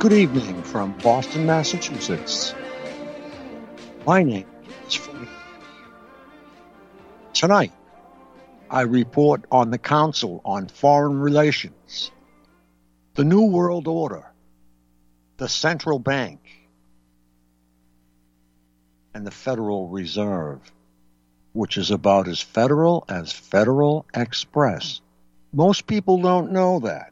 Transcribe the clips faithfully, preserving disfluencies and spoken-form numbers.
Good evening from Boston, Massachusetts. My name is Frank. Tonight, I report on the Council on Foreign Relations, the New World Order, the Central Bank, and the Federal Reserve, which is about as federal as Federal Express. Most people don't know that.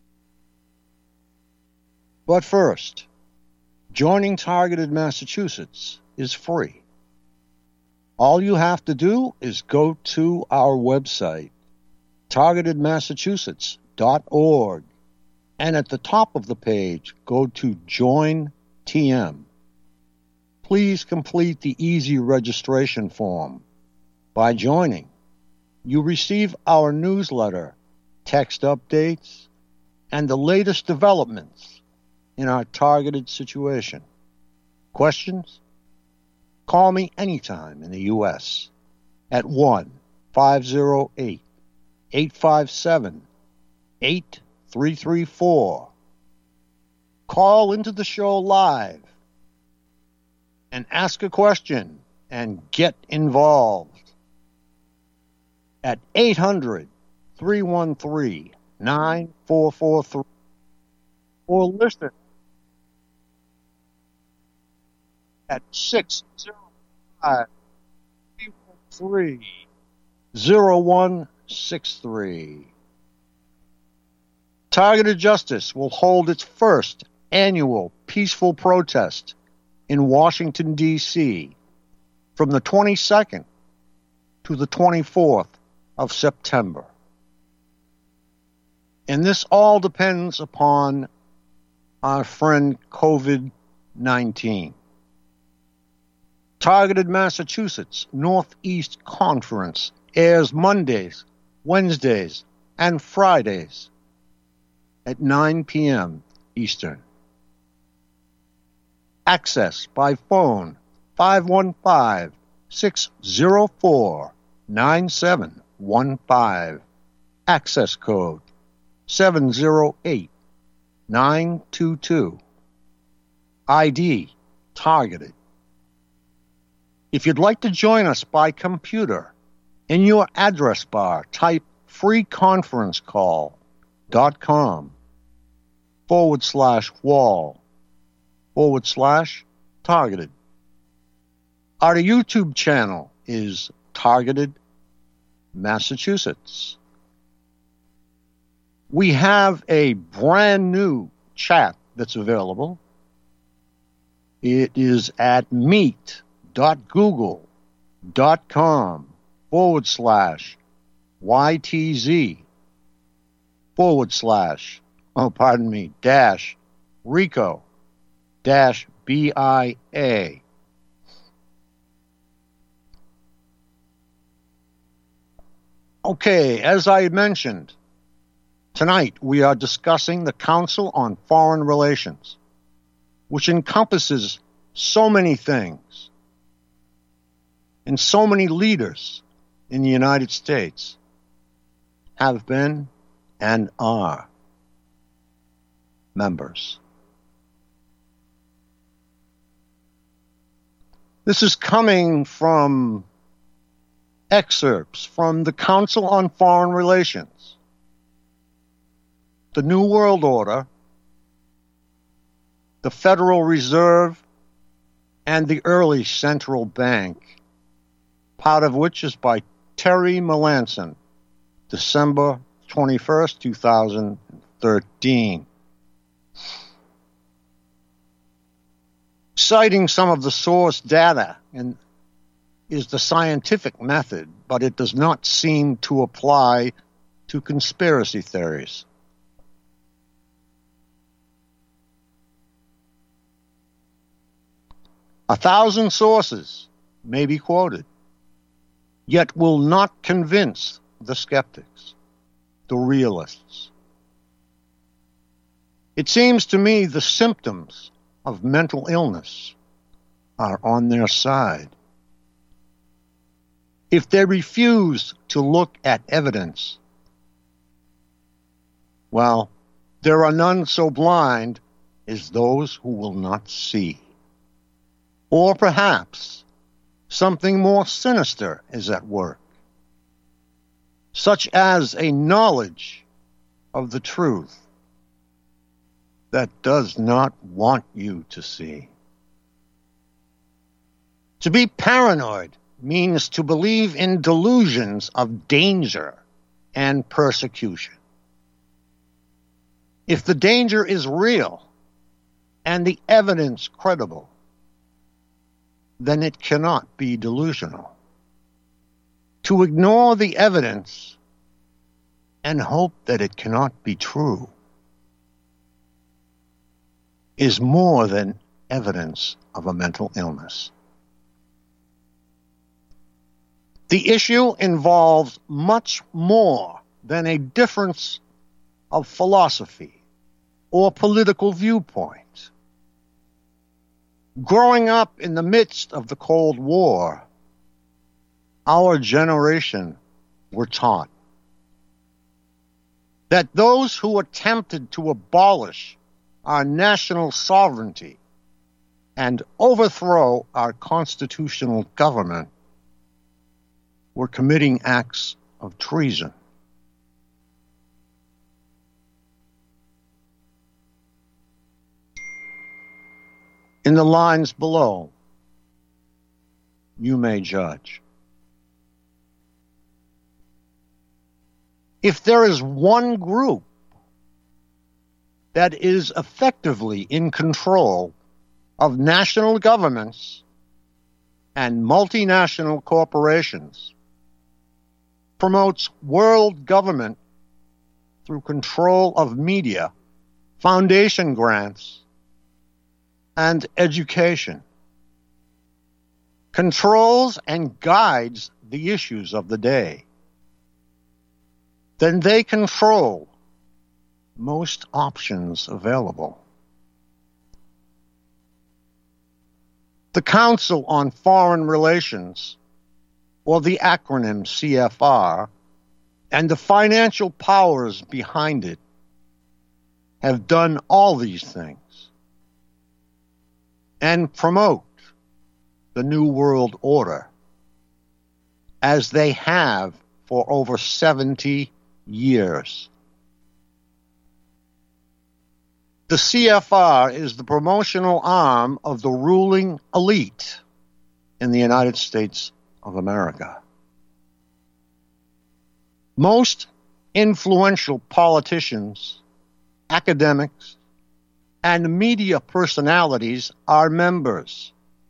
But first, joining Targeted Massachusetts is free. All you have to do is go to our website, targeted massachusetts dot org, and at the top of the page, go to Join T M. Please complete the easy registration form. By joining, you receive our newsletter, text updates, and the latest developments in our targeted situation. Questions? Call me anytime in the U S at one five zero eight, eight five seven, eight three three four. Call into the show live and ask a question and get involved at eight hundred, three one three, nine four four three or listen at six zero five, three one three, zero one six three. Targeted Justice will hold its first annual peaceful protest in Washington, D C from the twenty-second to the twenty-fourth of September. And this all depends upon our friend COVID nineteen. Targeted Massachusetts Northeast Conference airs Mondays, Wednesdays, and Fridays at nine p.m. Eastern. Access by phone five one five, six zero four, nine seven one five. Access code seven zero eight, nine two two. I D Targeted. If you'd like to join us by computer, in your address bar, type freeconferencecall.com forward slash wall forward slash targeted. Our YouTube channel is Targeted Massachusetts. We have a brand new chat that's available. It is at meet. dot google dot com forward slash YTZ forward slash, oh, pardon me, dash Rico dash B I A. Okay, as I mentioned, tonight we are discussing the Council on Foreign Relations, which encompasses so many things. And so many leaders in the United States have been and are members. This is coming from excerpts from the Council on Foreign Relations, the New World Order, the Federal Reserve, and the early Central Bank, part of which is by Terry Melanson, December twenty-first, two thousand thirteen. Citing some of the source data and is the scientific method, but it does not seem to apply to conspiracy theories. A thousand sources may be quoted, yet will not convince the skeptics, the realists. It seems to me the symptoms of mental illness are on their side. If they refuse to look at evidence, well, there are none so blind is those who will not see. Or perhaps something more sinister is at work, such as a knowledge of the truth that does not want you to see. To be paranoid means to believe in delusions of danger and persecution. If the danger is real and the evidence credible, then it cannot be delusional. To ignore the evidence and hope that it cannot be true is more than evidence of a mental illness. The issue involves much more than a difference of philosophy or political viewpoint. Growing up in the midst of the Cold War, our generation were taught that those who attempted to abolish our national sovereignty and overthrow our constitutional government were committing acts of treason. In the lines below, you may judge. If there is one group that is effectively in control of national governments and multinational corporations, promotes world government through control of media, foundation grants, and education, controls and guides the issues of the day, then they control most options available. The Council on Foreign Relations, or the acronym C F R, and the financial powers behind it have done all these things and promote the New World Order as they have for over seventy years. The C F R is the promotional arm of the ruling elite in the United States of America. Most influential politicians, academics, and media personalities are members.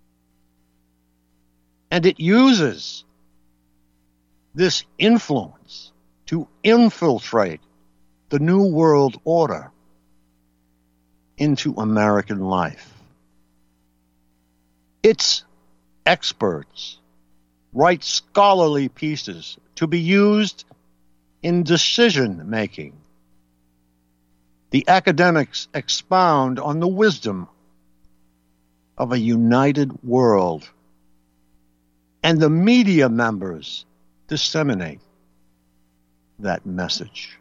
And it uses this influence to infiltrate the New World Order into American life. Its experts write scholarly pieces to be used in decision-making. The academics expound on the wisdom of a united world, and the media members disseminate that message.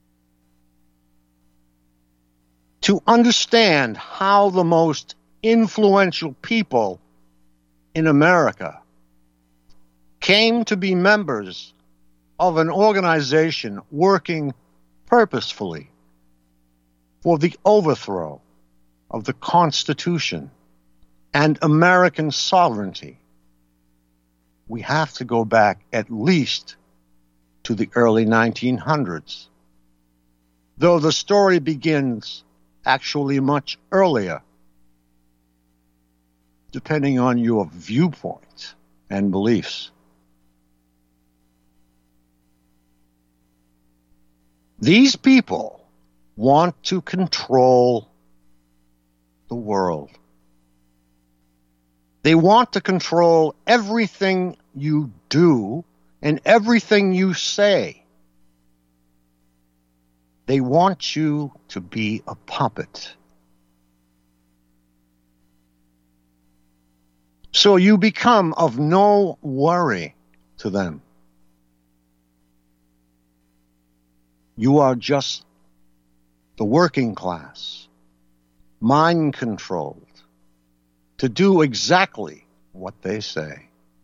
To understand how the most influential people in America came to be members of an organization working purposefully for the overthrow of the Constitution and American sovereignty, we have to go back at least to the early nineteen hundreds, though the story begins actually much earlier, depending on your viewpoint and beliefs. These people want to control the world. They want to control everything you do and everything you say. They want you to be a puppet. So you become of no worry to them. You are just the working class, mind controlled to do exactly what they say.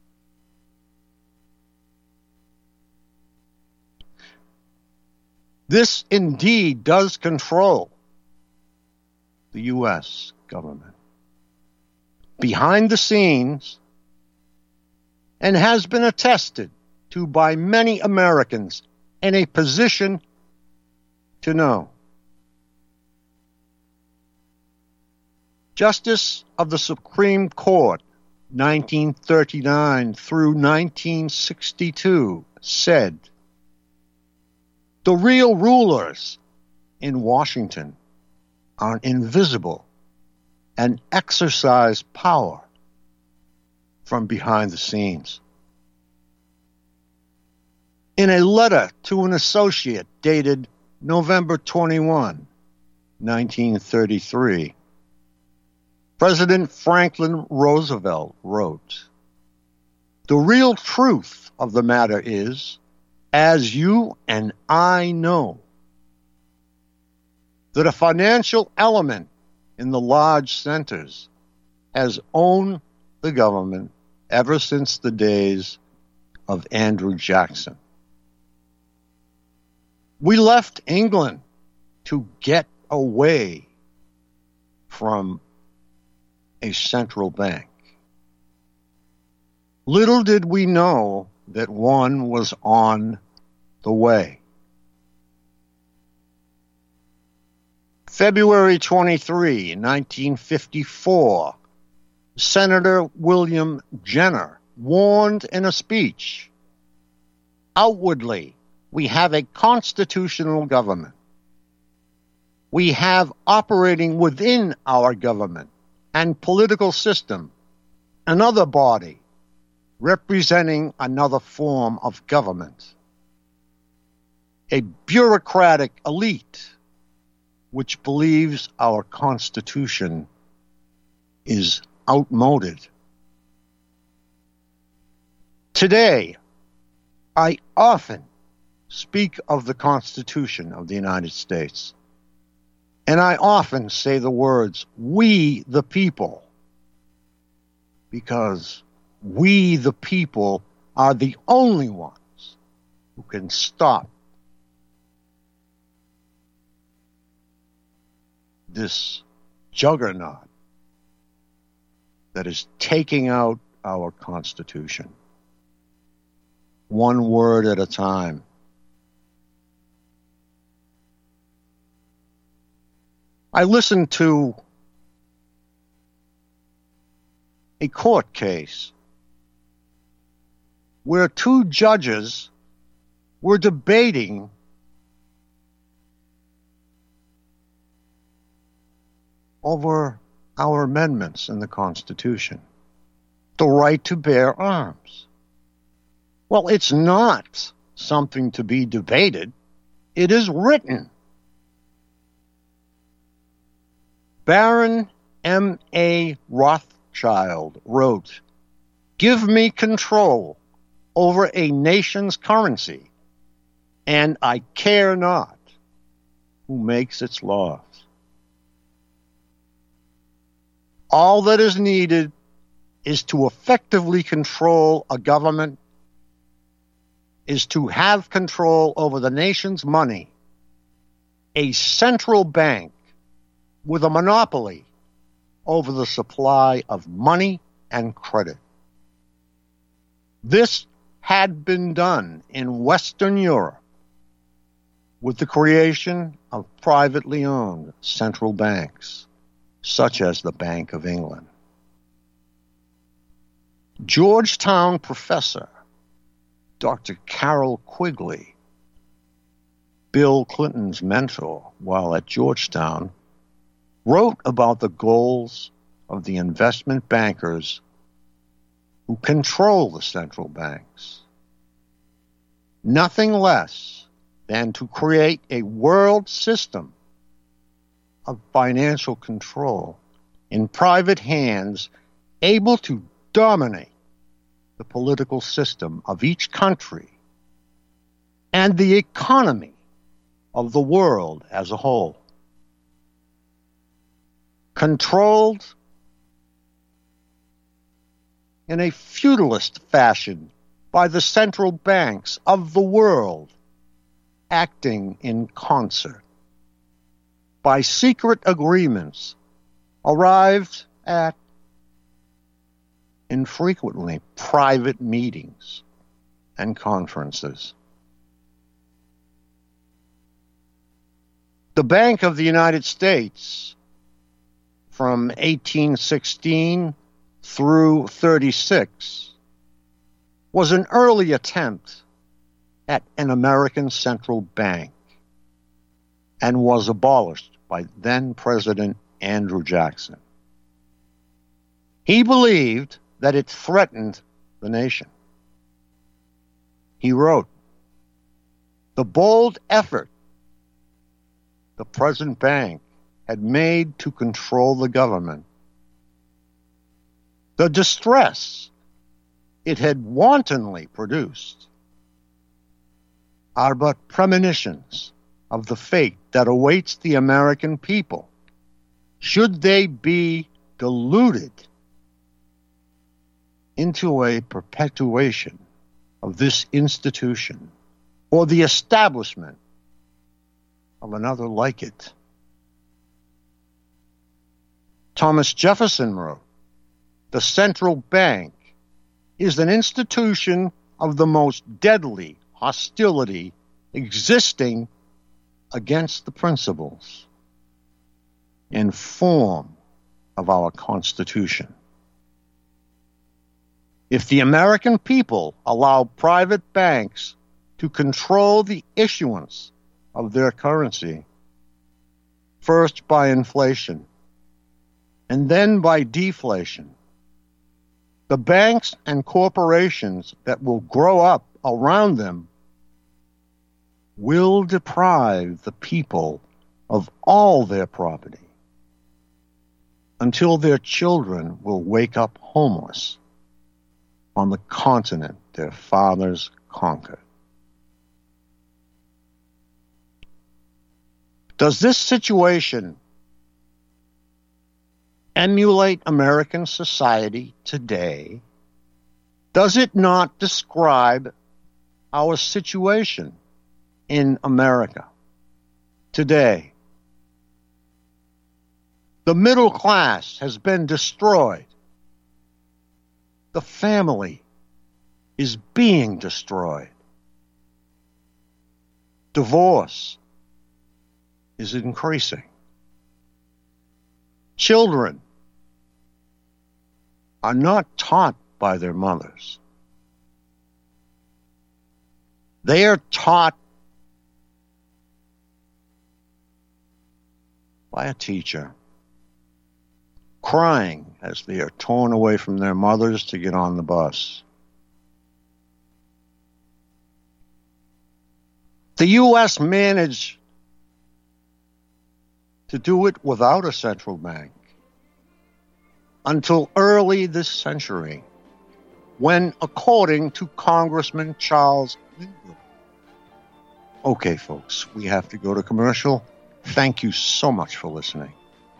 This indeed does control the U S government behind the scenes, and has been attested to by many Americans in a position to know. Justice of the Supreme Court, nineteen thirty-nine through nineteen sixty-two, said, "The real rulers in Washington are invisible and exercise power from behind the scenes." In a letter to an associate dated November twenty-first, nineteen thirty-three, President Franklin Roosevelt wrote, "The real truth of the matter is, as you and I know, that a financial element in the large centers has owned the government ever since the days of Andrew Jackson. We left England to get away from a central bank. Little did we know that one was on the way." February twenty-third, nineteen fifty-four, Senator William Jenner warned in a speech, "Outwardly, we have a constitutional government. We have operating within our government and political system another body representing another form of government, a bureaucratic elite which believes our Constitution is outmoded. Today, I often speak of the Constitution of the United States, and I often say the words, we the people, because we the people are the only ones who can stop this juggernaut that is taking out our Constitution, one word at a time. I listened to a court case where two judges were debating over our amendments in the Constitution, the right to bear arms. Well, it's not something to be debated. It is written. Baron M A Rothschild wrote, "Give me control over a nation's currency, and I care not who makes its laws. All that is needed is to effectively control a government, is to have control over the nation's money, a central bank with a monopoly over the supply of money and credit. This had been done in Western Europe with the creation of privately owned central banks, such as the Bank of England. Georgetown professor Doctor Carroll Quigley, Bill Clinton's mentor while at Georgetown, wrote about the goals of the investment bankers who control the central banks. Nothing less than to create a world system of financial control in private hands, able to dominate the political system of each country and the economy of the world as a whole. controlled in a feudalist fashion by the central banks of the world, acting in concert, by secret agreements arrived at infrequently private meetings and conferences. The Bank of the United States, from eighteen sixteen through thirty-six, was an early attempt at an American central bank and was abolished by then-President Andrew Jackson. He believed that it threatened the nation. He wrote, "The bold effort the present bank had made to control the government, the distress it had wantonly produced, are but premonitions of the fate that awaits the American people should they be deluded into a perpetuation of this institution or the establishment of another like it." Thomas Jefferson wrote, "The central bank is an institution of the most deadly hostility existing against the principles and form of our Constitution. If the American people allow private banks to control the issuance of their currency, first by inflation and then by deflation, the banks and corporations that will grow up around them will deprive the people of all their property until their children will wake up homeless on the continent their fathers conquered." Does this situation emulate American society today? Does it not describe our situation in America today? The middle class has been destroyed. The family is being destroyed. Divorce is increasing. Children are not taught by their mothers. They are taught by a teacher, crying as they are torn away from their mothers to get on the bus. The U S managed to do it without a central bank until early this century, when, according to Congressman Charles Lindbergh. Okay, folks, we have to go to commercial. Thank you so much for listening.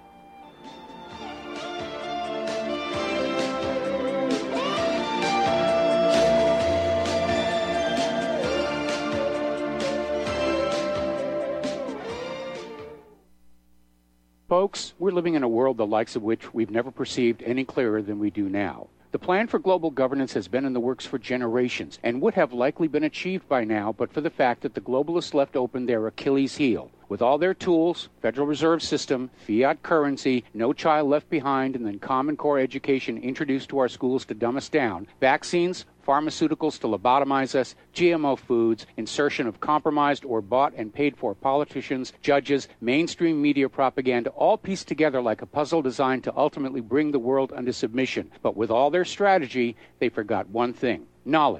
Folks, we're living in a world the likes of which we've never perceived any clearer than we do now. The plan for global governance has been in the works for generations and would have likely been achieved by now, but for the fact that the globalists left open their Achilles heel. With all their tools, Federal Reserve System, fiat currency, no child left behind, and then Common Core education introduced to our schools to dumb us down, vaccines, pharmaceuticals to lobotomize us, G M O foods, insertion of compromised or bought and paid for politicians, judges, mainstream media propaganda, all pieced together like a puzzle designed to ultimately bring the world under submission. But with all their strategy, they forgot one thing: knowledge.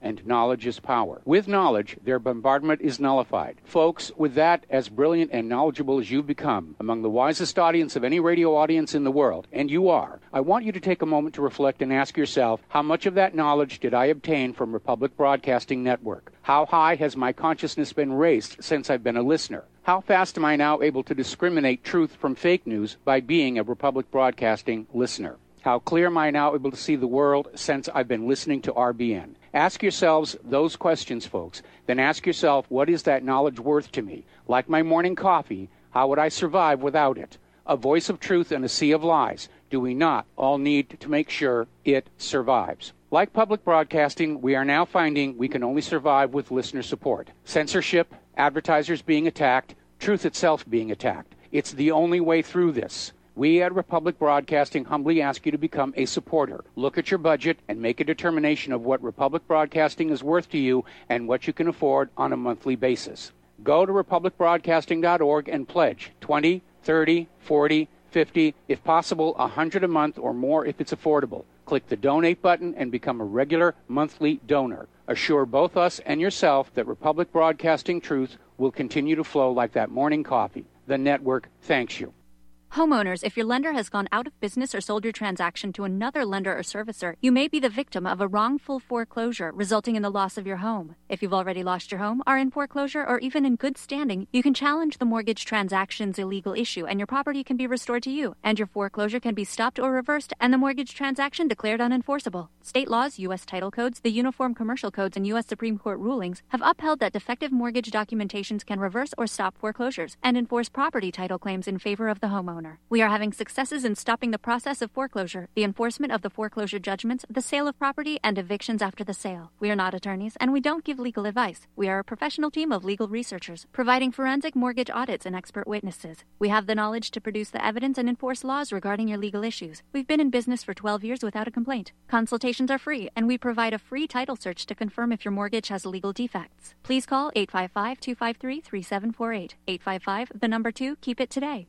and knowledge is power. With knowledge, their bombardment is nullified. Folks, with that, as brilliant and knowledgeable as you've become, among the wisest audience of any radio audience in the world, and you are, I want you to take a moment to reflect and ask yourself, how much of that knowledge did I obtain from Republic Broadcasting Network? How high has my consciousness been raised since I've been a listener? How fast am I now able to discriminate truth from fake news by being a Republic Broadcasting listener? How clear am I now able to see the world since I've been listening to R B N? Ask yourselves those questions, folks. Then ask yourself, what is that knowledge worth to me? Like my morning coffee, how would I survive without it? A voice of truth in a sea of lies. Do we not all need to make sure it survives? Like public broadcasting, we are now finding we can only survive with listener support. Censorship, advertisers being attacked, truth itself being attacked. It's the only way through this. We at Republic Broadcasting humbly ask you to become a supporter. Look at your budget and make a determination of what Republic Broadcasting is worth to you and what you can afford on a monthly basis. Go to republic broadcasting dot org and pledge twenty, thirty, forty, fifty, if possible, one hundred a month or more if it's affordable. Click the donate button and become a regular monthly donor. Assure both us and yourself that Republic Broadcasting truth will continue to flow like that morning coffee. The network thanks you. Homeowners, if your lender has gone out of business or sold your transaction to another lender or servicer, you may be the victim of a wrongful foreclosure resulting in the loss of your home. If you've already lost your home, are in foreclosure, or even in good standing, you can challenge the mortgage transaction's illegal issue and your property can be restored to you, and your foreclosure can be stopped or reversed and the mortgage transaction declared unenforceable. State laws, U S title codes, the Uniform Commercial Codes, and U S Supreme Court rulings have upheld that defective mortgage documentations can reverse or stop foreclosures and enforce property title claims in favor of the homeowner. We are having successes in stopping the process of foreclosure, the enforcement of the foreclosure judgments, the sale of property, and evictions after the sale. We are not attorneys, and we don't give legal advice. We are a professional team of legal researchers, providing forensic mortgage audits and expert witnesses. We have the knowledge to produce the evidence and enforce laws regarding your legal issues. We've been in business for twelve years without a complaint. Consultations are free, and we provide a free title search to confirm if your mortgage has legal defects. Please call eight five five, two five three, three seven four eight. eight five five, the number two, keep it today.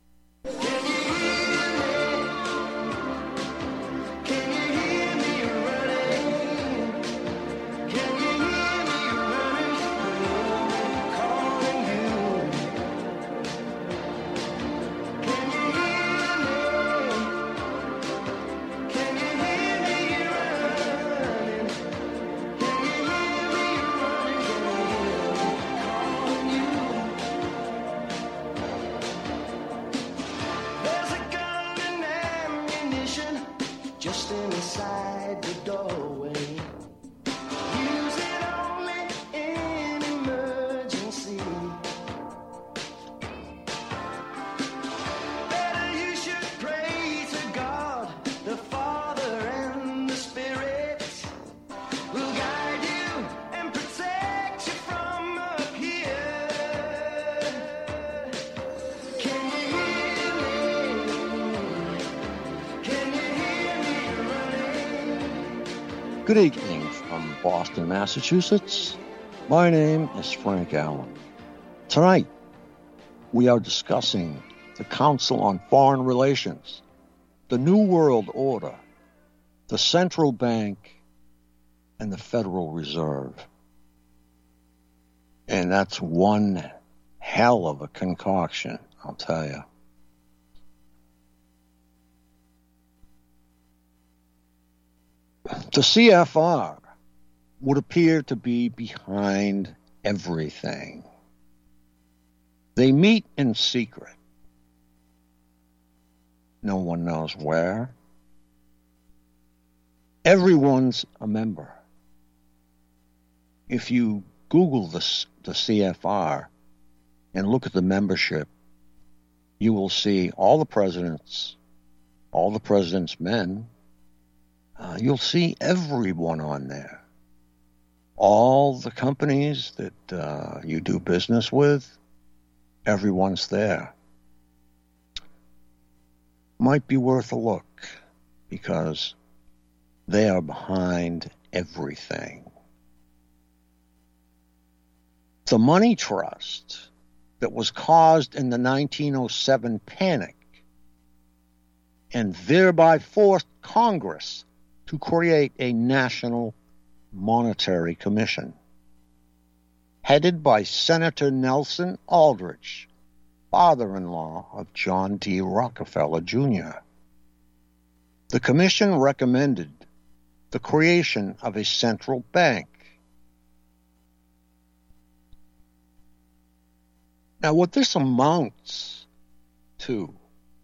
Just inside the doorway. Use it only in emergency. Better you should pray to God, the Father and the Spirit will guide you and protect you from up here. Can you hear me? Can you hear me? Good evening from Boston, Massachusetts. My name is Frank Allen. Tonight, we are discussing the Council on Foreign Relations, the New World Order, the Central Bank, and the Federal Reserve. And that's one hell of a concoction, I'll tell you. The C F R would appear to be behind everything. They meet in secret. No one knows where. Everyone's a member. If you Google the, the C F R and look at the membership, you will see all the presidents, all the president's men. Uh, you'll see everyone on there. All the companies that uh, you do business with, everyone's there. Might be worth a look because they are behind everything. The money trust that was caused in the nineteen oh seven panic and thereby forced Congress to create a national Monetary Commission, headed by Senator Nelson Aldrich, father-in-law of John D. Rockefeller, Junior The commission recommended the creation of a central bank. Now, what this amounts to,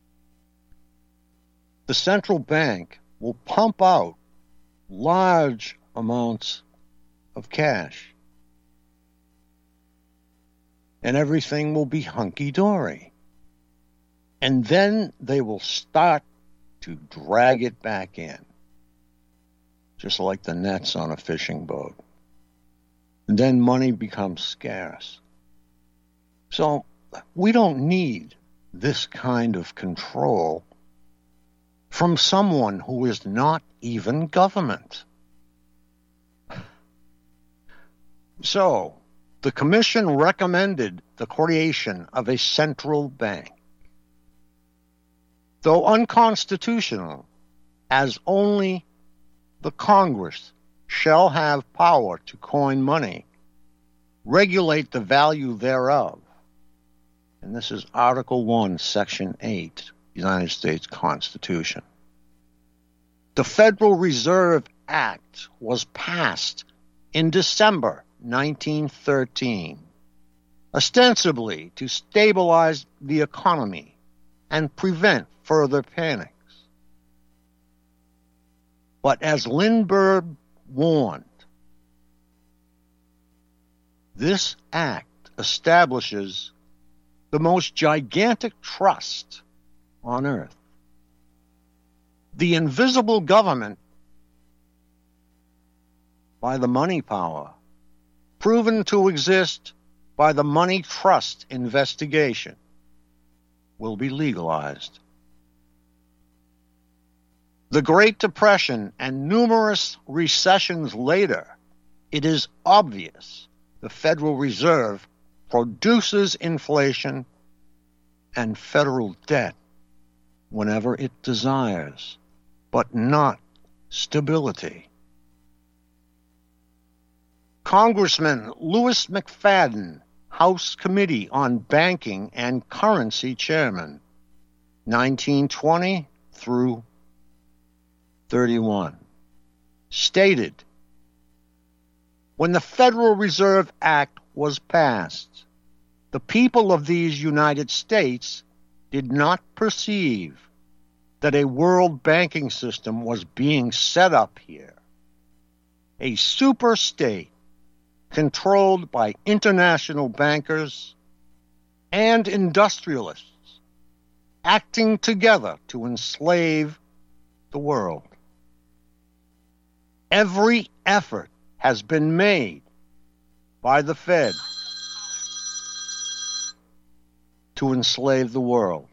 the central bank will pump out large amounts of cash, and everything will be hunky-dory. And then they will start to drag it back in, just like the nets on a fishing boat. And then money becomes scarce. So we don't need this kind of control from someone who is not even government. So the commission recommended the creation of a central bank. Though unconstitutional, as only the Congress shall have power to coin money, regulate the value thereof. And this is Article one, Section eight, United States Constitution. The Federal Reserve Act was passed in December nineteen thirteen, ostensibly to stabilize the economy and prevent further panics. But as Lindbergh warned, this act establishes the most gigantic trust on earth. The invisible government, by the money power, proven to exist by the money trust investigation, will be legalized. The Great Depression and numerous recessions later, it is obvious the Federal Reserve produces inflation and federal debt whenever it desires, but not stability. Congressman Louis McFadden, House Committee on Banking and Currency Chairman, nineteen twenty through thirty-one, stated, when the Federal Reserve Act was passed, the people of these United States did not perceive that a world banking system was being set up here, a super state controlled by international bankers and industrialists acting together to enslave the world. Every effort has been made by the Fed to enslave the world.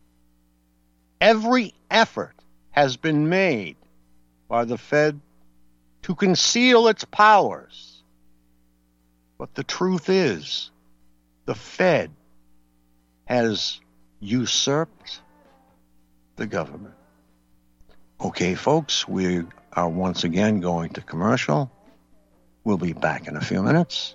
Every effort has been made by the Fed to conceal its powers. But the truth is, the Fed has usurped the government. Okay, folks, we are once again going to commercial. We'll be back in a few minutes.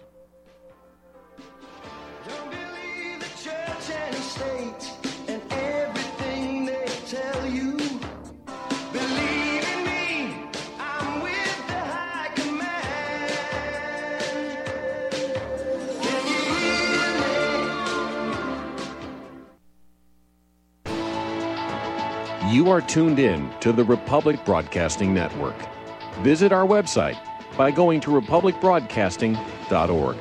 Don't believe the church and state and everything they tell you. Believe in me, I'm with the high command. Can you hear me? You are tuned in to the Republic Broadcasting Network. Visit our website by going to republic broadcasting dot org.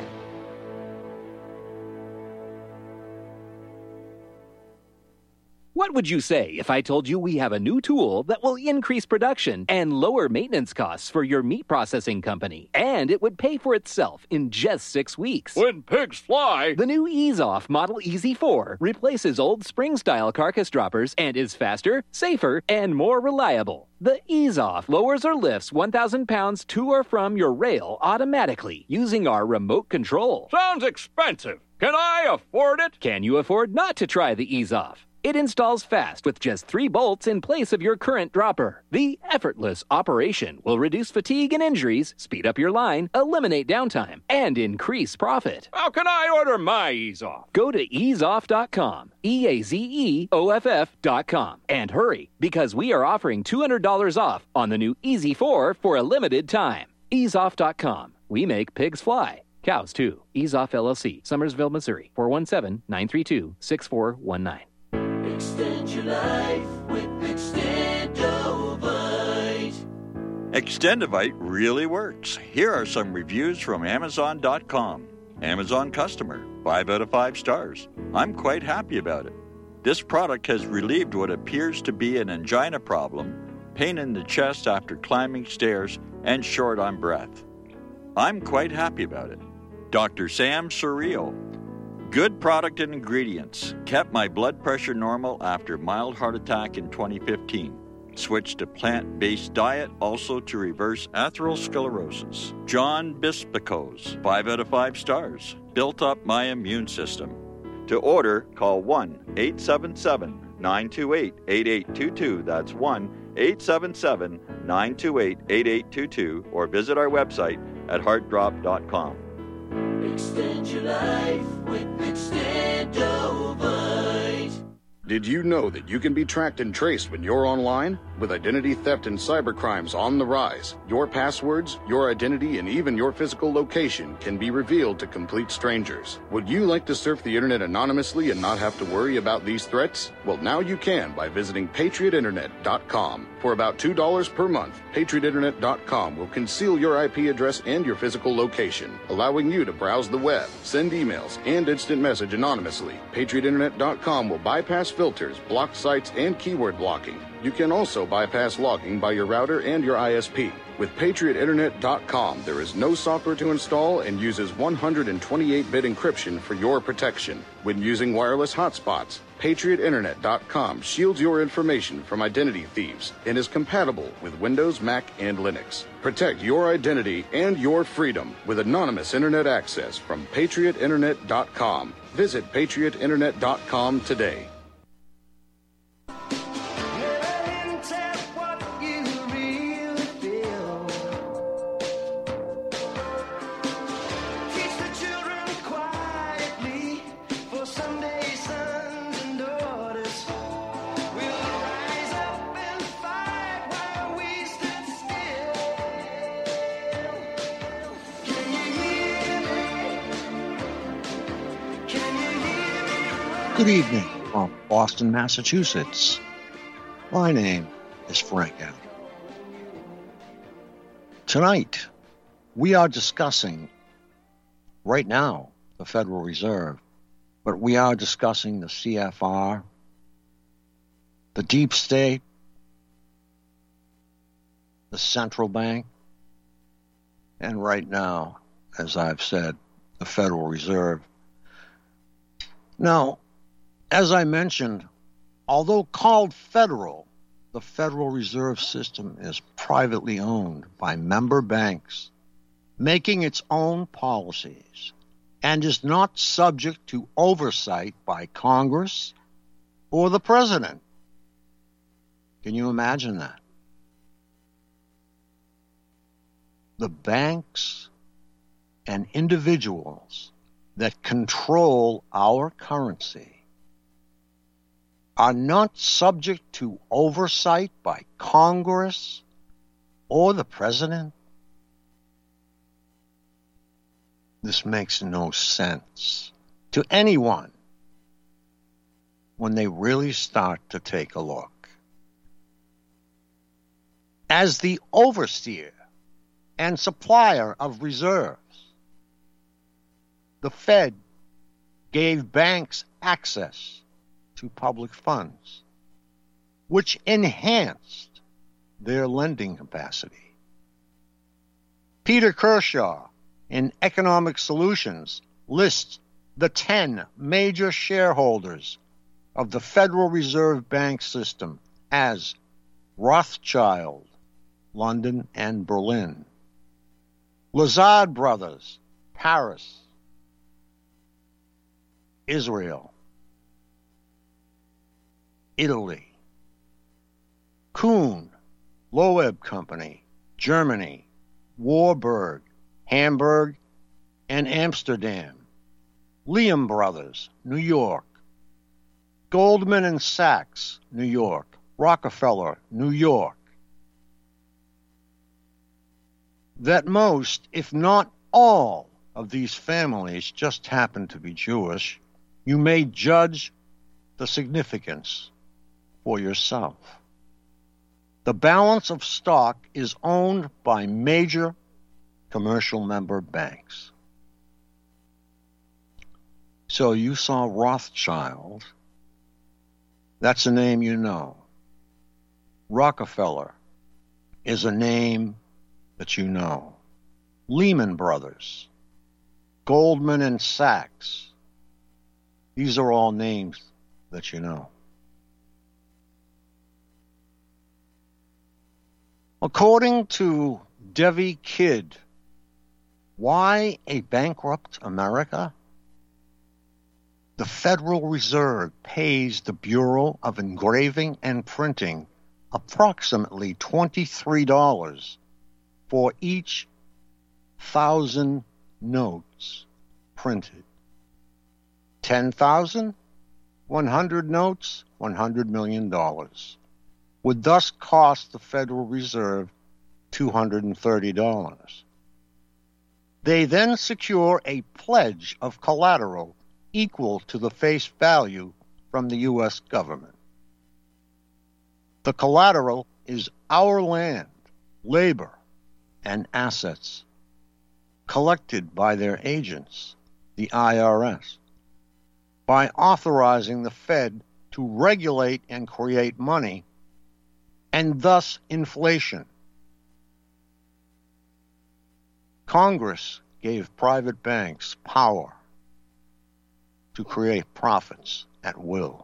What would you say if I told you we have a new tool that will increase production and lower maintenance costs for your meat processing company? And it would pay for itself in just six weeks. When pigs fly! The new EaseOff Model E Z four replaces old spring-style carcass droppers and is faster, safer, and more reliable. The EaseOff lowers or lifts one thousand pounds to or from your rail automatically using our remote control. Sounds expensive. Can I afford it? Can you afford not to try the EaseOff? It installs fast with just three bolts in place of your current dropper. The effortless operation will reduce fatigue and injuries, speed up your line, eliminate downtime, and increase profit. How can I order my ease off? Go to ease off dot com, E A Z E O F F dot com, and hurry, because we are offering two hundred dollars off on the new Easy four for a limited time. ease off dot com. We make pigs fly. Cows, too. Ease Off L L C, Summersville, Missouri, four one seven, nine three two, six four one nine. Extend your life with Extendovite. Extendovite really works. Here are some reviews from Amazon dot com. Amazon customer, five out of five stars. I'm quite happy about it. This product has relieved what appears to be an angina problem, pain in the chest after climbing stairs, and short on breath. I'm quite happy about it. Doctor Sam Surreal. Good product and ingredients. Kept my blood pressure normal after mild heart attack in twenty fifteen. Switched to plant-based diet also to reverse atherosclerosis. John Bispicos, five out of five stars. Built up my immune system. To order, call one eight seven seven, nine two eight, eight eight two two. That's one eight seven seven, nine two eight, eight eight two two or visit our website at heart drop dot com. Extend your life with Extendovite. Did you know that you can be tracked and traced when you're online? With identity theft and cybercrimes on the rise, your passwords, your identity, and even your physical location can be revealed to complete strangers. Would you like to surf the internet anonymously and not have to worry about these threats? Well, now you can by visiting patriot internet dot com. For about two dollars per month, patriot internet dot com will conceal your I P address and your physical location, allowing you to browse the web, send emails, and instant message anonymously. patriot internet dot com will bypass filters, block sites, and keyword blocking. You can also bypass logging by your router and your I S P. With patriot internet dot com, there is no software to install and uses one hundred twenty-eight bit encryption for your protection. When using wireless hotspots, patriot internet dot com shields your information from identity thieves and is compatible with Windows, Mac, and Linux. Protect your identity and your freedom with anonymous internet access from patriot internet dot com. Visit patriot internet dot com today. Good evening from Boston, Massachusetts. My name is Frank Allen. Tonight, we are discussing, right now, the Federal Reserve, but we are discussing the C F R, the deep state, the central bank, and right now, as I've said, the Federal Reserve. Now, as I mentioned, although called federal, the Federal Reserve System is privately owned by member banks, making its own policies, and is not subject to oversight by Congress or the President. Can you imagine that? The banks and individuals that control our currency are not subject to oversight by Congress or the President? This makes no sense to anyone when they really start to take a look. As the overseer and supplier of reserves, the Fed gave banks access to public funds, which enhanced their lending capacity. Peter Kershaw in Economic Solutions lists the ten major shareholders of the Federal Reserve Bank system as Rothschild, London and Berlin; Lazard Brothers, Paris; Israel; Italy. Kuhn, Loeb Company, Germany. Warburg, Hamburg, and Amsterdam. Liam Brothers, New York. Goldman and Sachs, New York. Rockefeller, New York. That most, if not all, of these families just happen to be Jewish, you may judge the significance for yourself. The balance of stock is owned by major commercial member banks. So you saw Rothschild. That's a name you know. Rockefeller is a name that you know. Lehman Brothers, Goldman and Sachs. These are all names that you know. According to Devi Kidd, why a bankrupt America? The Federal Reserve pays the Bureau of Engraving and Printing approximately twenty-three dollars for each thousand notes printed. ten thousand, one hundred notes, one hundred million dollars. Would thus cost the Federal Reserve two hundred thirty dollars. They then secure a pledge of collateral equal to the face value from the U S government. The collateral is our land, labor, and assets collected by their agents, the I R S, by authorizing the Fed to regulate and create money and thus inflation. Congress gave private banks power to create profits at will.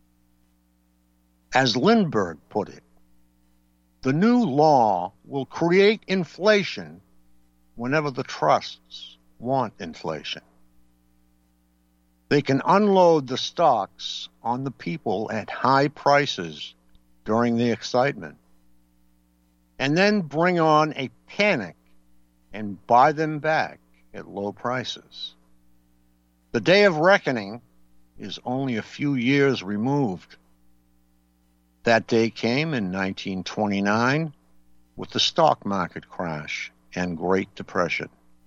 As Lindbergh put it, the new law will create inflation whenever the trusts want inflation. They can unload the stocks on the people at high prices during the excitement, and then bring on a panic and buy them back at low prices. The day of reckoning is only a few years removed. That day came in nineteen twenty-nine with the stock market crash and Great Depression.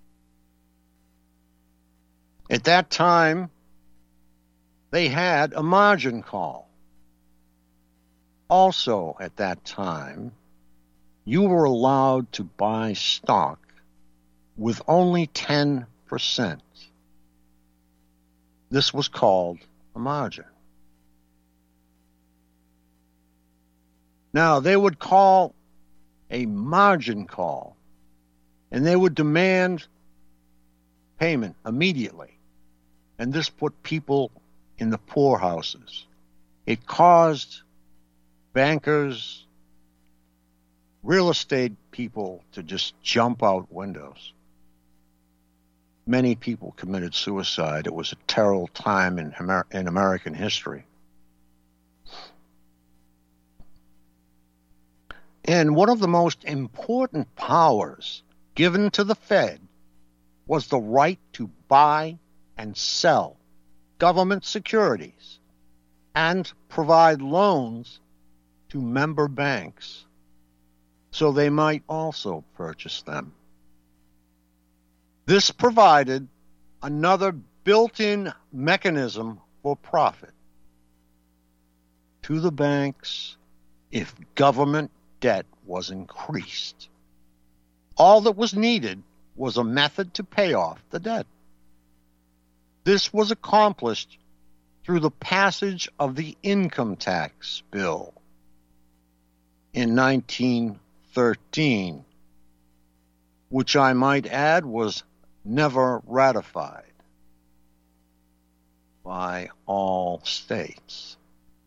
At that time, they had a margin call. Also, at that time, you were allowed to buy stock with only ten percent. This was called a margin. Now, they would call a margin call, and they would demand payment immediately. And this put people in the poorhouses. It caused bankers, real estate people to just jump out windows. Many people committed suicide. It was a terrible time in, Amer- in American history. And one of the most important powers given to the Fed was the right to buy and sell government securities and provide loans to member banks so they might also purchase them. This provided another built-in mechanism for profit to the banks if government debt was increased. All that was needed was a method to pay off the debt. This was accomplished through the passage of the income tax bill in nineteen thirteen, which I might add was never ratified by all states.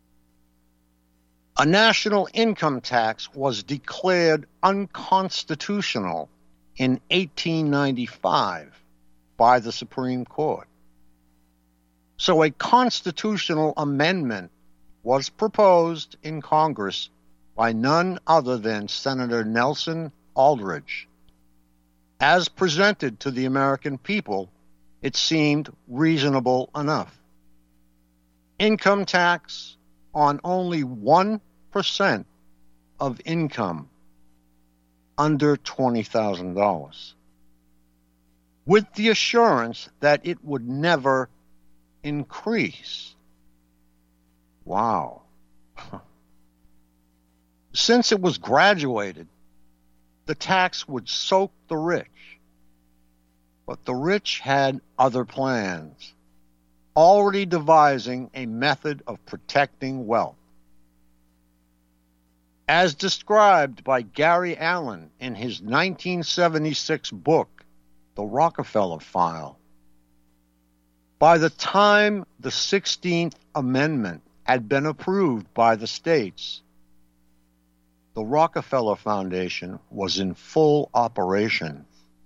A national income tax was declared unconstitutional in eighteen ninety-five by the Supreme Court. So a constitutional amendment was proposed in Congress by none other than Senator Nelson Aldrich. As presented to the American people, it seemed reasonable enough. Income tax on only one percent of income under twenty thousand dollars, with the assurance that it would never increase. Wow. Since it was graduated, the tax would soak the rich. But the rich had other plans, already devising a method of protecting wealth. As described by Gary Allen in his nineteen seventy-six book, The Rockefeller File, by the time the sixteenth Amendment had been approved by the states, the Rockefeller Foundation was in full operation.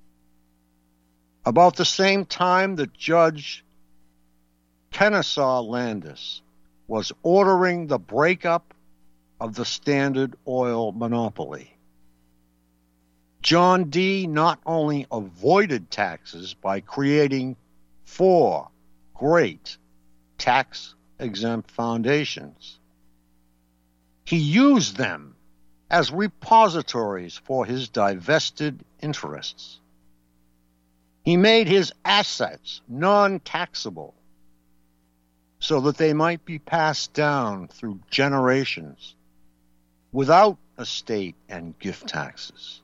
About the same time that Judge Kennesaw Landis was ordering the breakup of the Standard Oil monopoly, John D. not only avoided taxes by creating four great tax-exempt foundations, he used them as repositories for his divested interests. He made his assets non-taxable so that they might be passed down through generations without estate and gift taxes.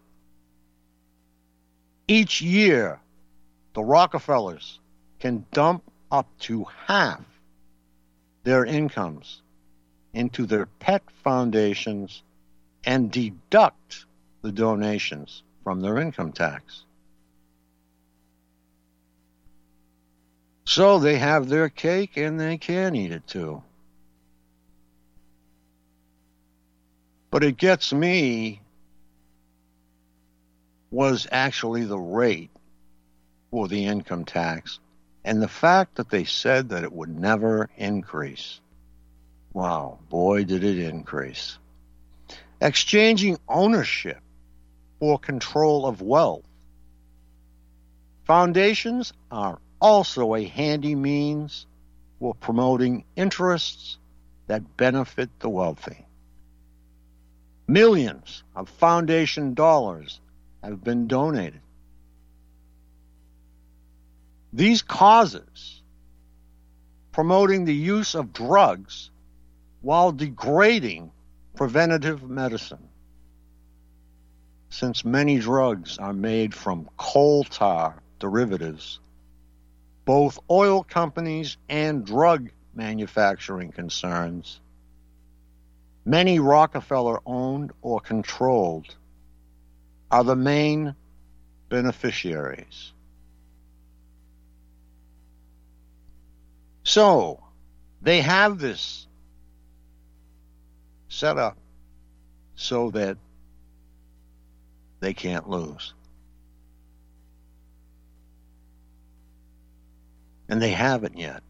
Each year, the Rockefellers can dump up to half their incomes into their pet foundations and deduct the donations from their income tax. So they have their cake and they can eat it too. But it gets me was actually the rate for the income tax and the fact that they said that it would never increase. Wow, boy, did it increase. Exchanging ownership for control of wealth. Foundations are also a handy means for promoting interests that benefit the wealthy. Millions of foundation dollars have been donated. These causes, promoting the use of drugs while degrading preventative medicine, since many drugs are made from coal tar derivatives, both oil companies and drug manufacturing concerns, many Rockefeller-owned or controlled, are the main beneficiaries. So, they have this set up so that they can't lose. And they haven't yet.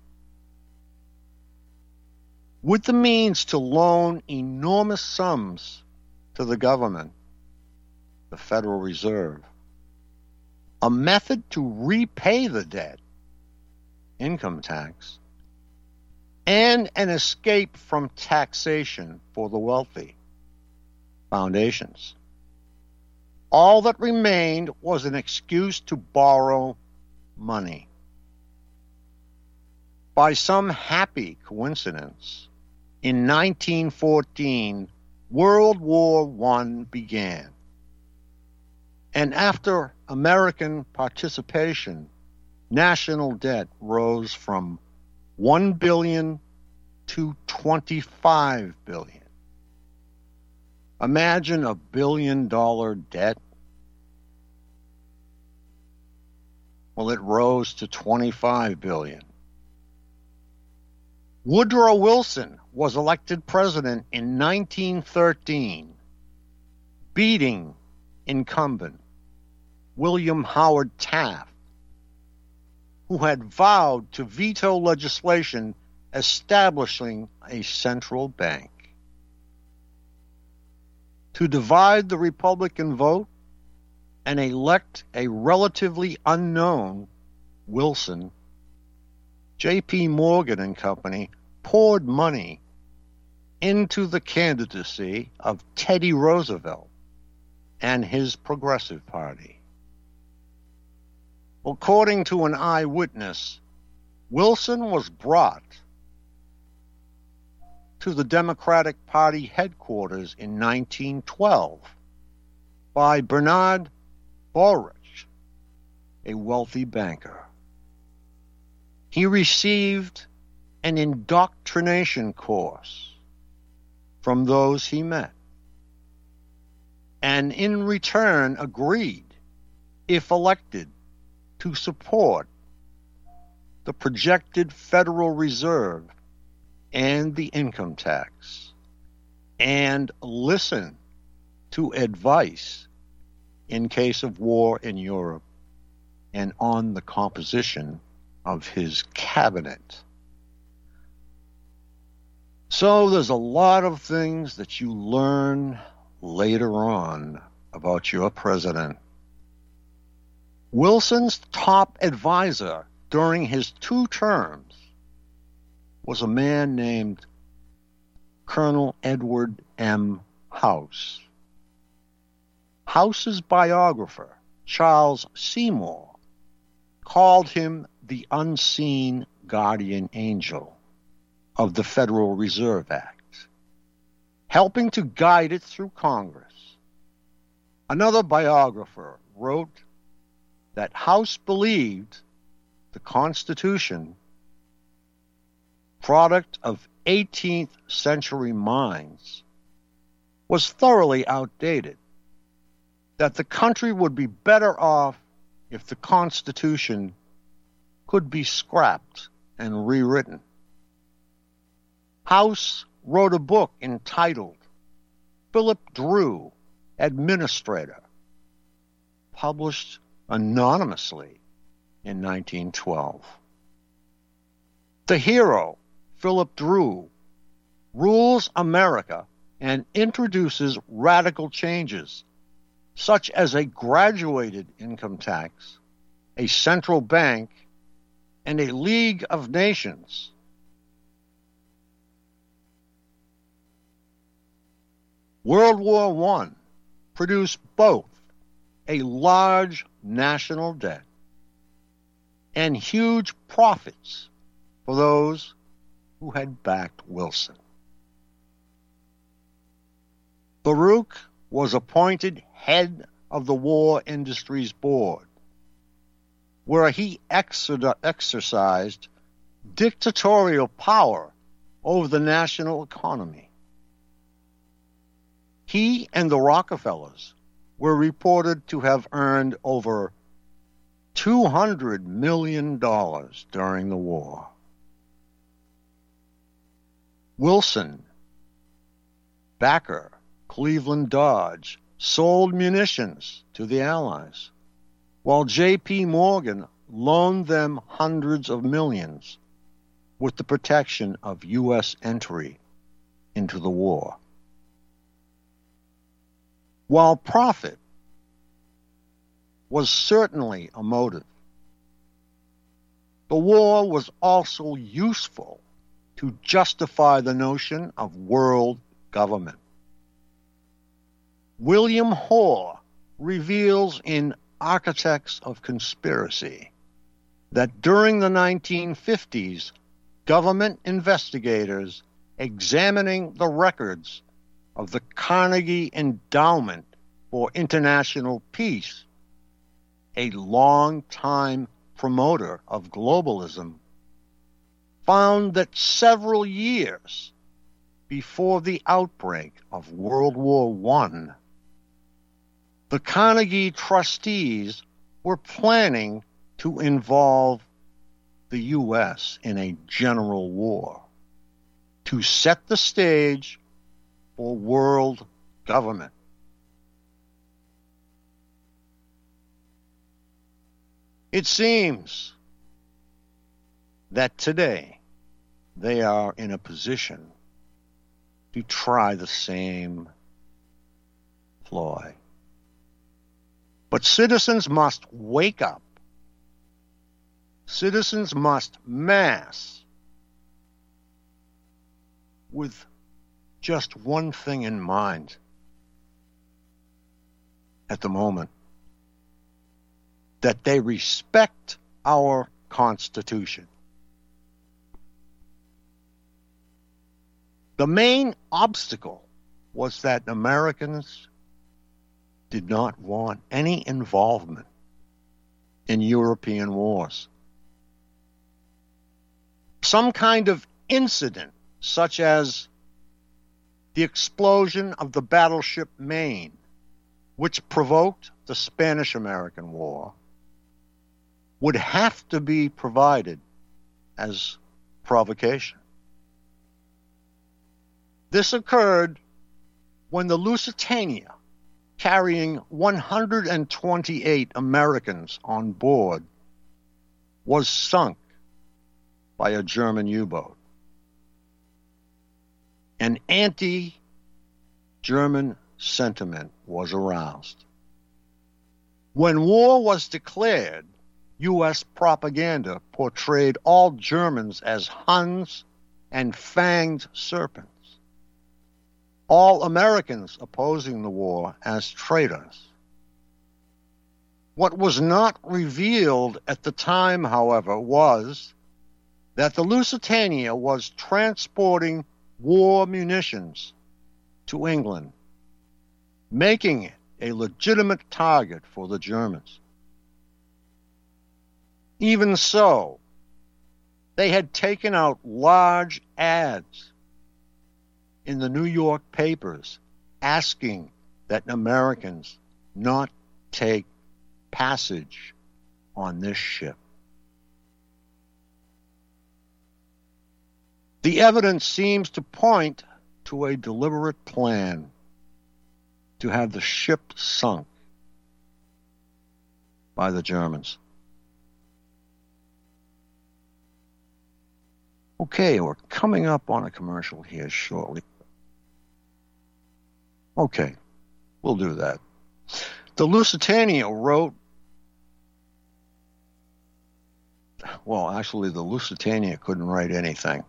With the means to loan enormous sums to the government, the Federal Reserve, a method to repay the debt, income tax, and an escape from taxation for the wealthy, foundations. All that remained was an excuse to borrow money. By some happy coincidence, in nineteen fourteen, World War One began. And after American participation, national debt rose from one billion dollars to twenty-five billion dollars. Imagine a billion dollar debt. Well, it rose to twenty-five billion dollars. Woodrow Wilson was elected president in nineteen thirteen, beating incumbent William Howard Taft, who had vowed to veto legislation establishing a central bank. To divide the Republican vote and elect a relatively unknown Wilson, J P. Morgan and Company poured money into the candidacy of Teddy Roosevelt and his Progressive Party. According to an eyewitness, Wilson was brought to the Democratic Party headquarters in nineteen twelve by Bernard Borich, a wealthy banker. He received an indoctrination course from those he met, and in return agreed, if elected, to support the projected Federal Reserve and the income tax, and listen to advice in case of war in Europe and on the composition of his cabinet. So there's a lot of things that you learn later on about your president. Wilson's top advisor during his two terms was a man named Colonel Edward M. House. House's biographer, Charles Seymour, called him the unseen guardian angel of the Federal Reserve Act, helping to guide it through Congress. Another biographer wrote that House believed the Constitution, product of eighteenth century minds, was thoroughly outdated, that the country would be better off if the Constitution could be scrapped and rewritten. House wrote a book entitled Philip Drew, Administrator, published anonymously in nineteen twelve. The hero, Philip Drew, rules America and introduces radical changes, such as a graduated income tax, a central bank, and a League of Nations. World War One produced both a large national debt and huge profits for those who had backed Wilson. Baruch was appointed head of the War Industries Board, where he exer- exercised dictatorial power over the national economy. He and the Rockefellers were reported to have earned over two hundred million dollars during the war. Wilson, backer, Cleveland Dodge, sold munitions to the Allies, while J P. Morgan loaned them hundreds of millions with the protection of U S entry into the war. While profit was certainly a motive, the war was also useful to justify the notion of world government. William Hoare reveals in Architects of Conspiracy that during the nineteen fifties, government investigators examining the records of the Carnegie Endowment for International Peace, a long-time promoter of globalism, found that several years before the outbreak of World War One, the Carnegie trustees were planning to involve the U S in a general war to set the stage for world government. It seems that today they are in a position to try the same ploy. But citizens must wake up. Citizens must mass with just one thing in mind at the moment, that they respect our Constitution. The main obstacle was that Americans did not want any involvement in European wars. Some kind of incident, such as the explosion of the battleship Maine, which provoked the Spanish-American War, would have to be provided as provocation. This occurred when the Lusitania, carrying one hundred twenty-eight Americans on board, was sunk by a German U-boat. An anti-German sentiment was aroused. When war was declared, U S propaganda portrayed all Germans as Huns and fanged serpents, all Americans opposing the war as traitors. What was not revealed at the time, however, was that the Lusitania was transporting war munitions to England, making it a legitimate target for the Germans. Even so, they had taken out large ads in the New York papers asking that Americans not take passage on this ship. The evidence seems to point to a deliberate plan to have the ship sunk by the Germans. Okay, we're coming up on a commercial here shortly. Okay, we'll do that. The Lusitania wrote, well, actually, the Lusitania couldn't write anything.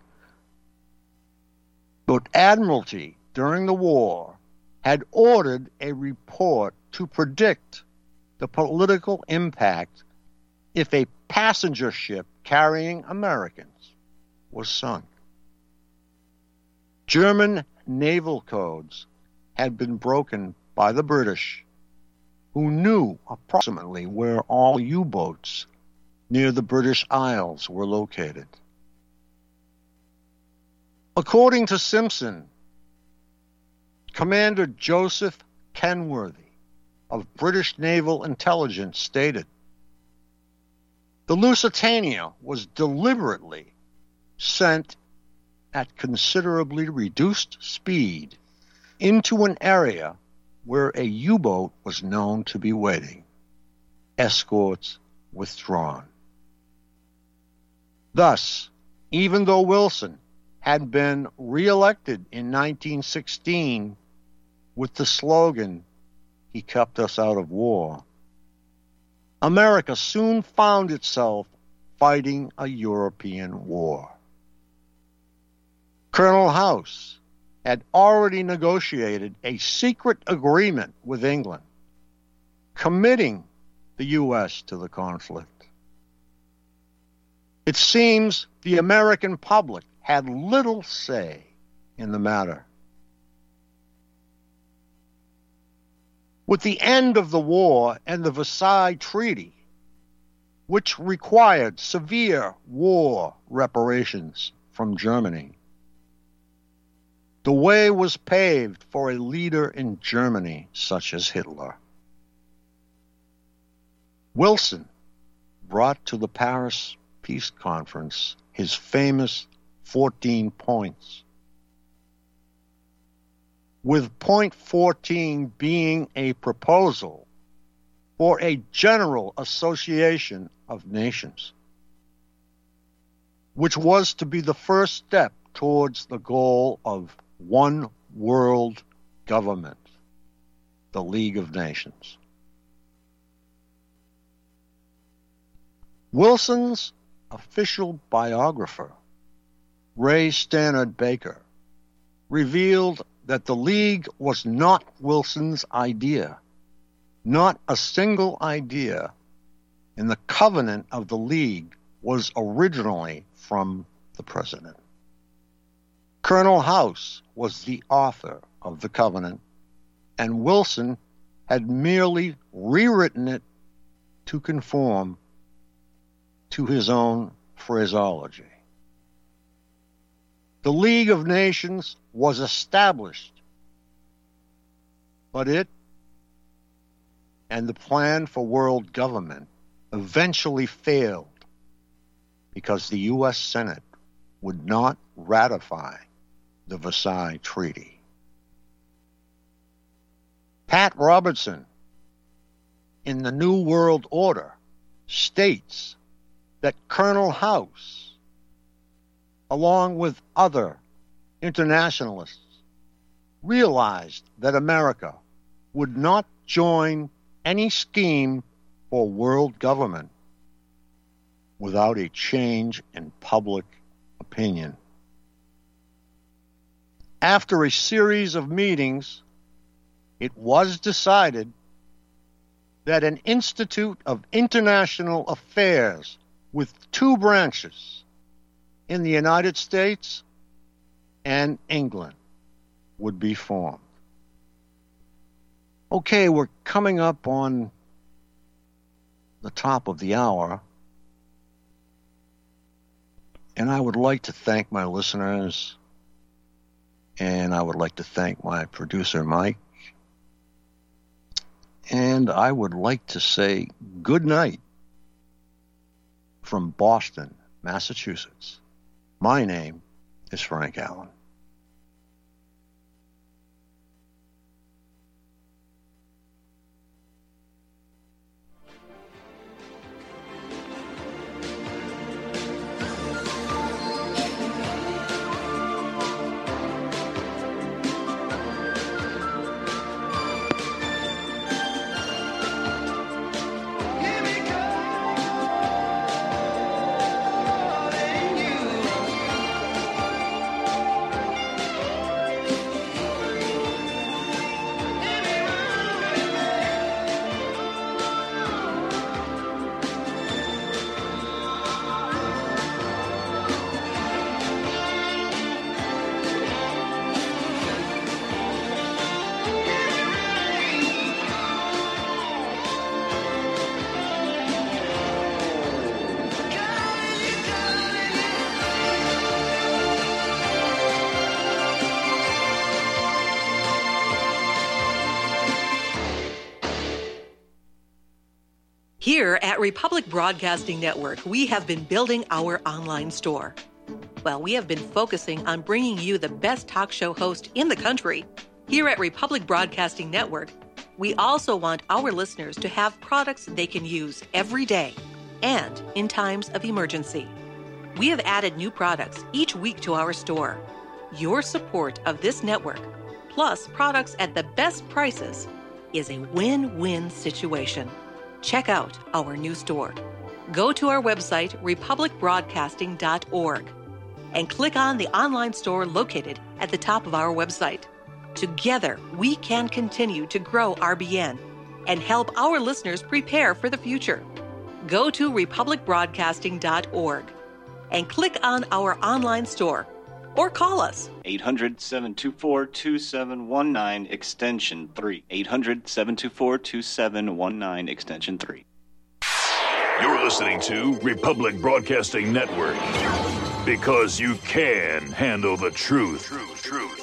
But Admiralty, during the war, had ordered a report to predict the political impact if a passenger ship carrying Americans was sunk. German naval codes had been broken by the British, who knew approximately where all U-boats near the British Isles were located. According to Simpson, Commander Joseph Kenworthy of British Naval Intelligence stated, the Lusitania was deliberately sent at considerably reduced speed into an area where a U-boat was known to be waiting. Escorts withdrawn. Thus, even though Wilson had been reelected in nineteen sixteen with the slogan, "He kept us out of war," America soon found itself fighting a European war. Colonel House had already negotiated a secret agreement with England, committing the U S to the conflict. It seems the American public had little say in the matter. With the end of the war and the Versailles Treaty, which required severe war reparations from Germany, the way was paved for a leader in Germany such as Hitler. Wilson brought to the Paris Peace Conference his famous fourteen points, with point fourteen being a proposal for a general association of nations. which was to be the first step towards the goal of one world government, the League of Nations. Wilson's official biographer, Ray Stannard Baker, revealed that the League was not Wilson's idea. Not a single idea in the covenant of the League was originally from the President. Colonel House was the author of the covenant, and Wilson had merely rewritten it to conform to his own phraseology. The League of Nations was established, but it and the plan for world government eventually failed because the U S Senate would not ratify the Versailles Treaty. Pat Robertson, in the New World Order, states that Colonel House, along with other internationalists, realized that America would not join any scheme for world government without a change in public opinion. After a series of meetings, it was decided that an Institute of International Affairs with two branches in the United States and England would be formed. Okay, we're coming up on the top of the hour, and I would like to thank my listeners, and I would like to thank my producer, Mike, and I would like to say good night from Boston, Massachusetts. My name is Frank Allen. Here at Republic Broadcasting Network, we have been building our online store. Well, we have been focusing on bringing you the best talk show host in the country. Here at Republic Broadcasting Network, we also want our listeners to have products they can use every day and in times of emergency. We have added new products each week to our store. Your support of this network, plus products at the best prices, is a win-win situation. Check out our new store. Go to our website, republic broadcasting dot org, and click on the online store located at the top of our website. Together, we can continue to grow R B N and help our listeners prepare for the future. Go to republic broadcasting dot org and click on our online store or call us. eight hundred, seven two four, two seven one nine, extension three. eight hundred, seven two four, two seven one nine, extension three. You're listening to Republic Broadcasting Network, because you can handle the truth. Truth, truth.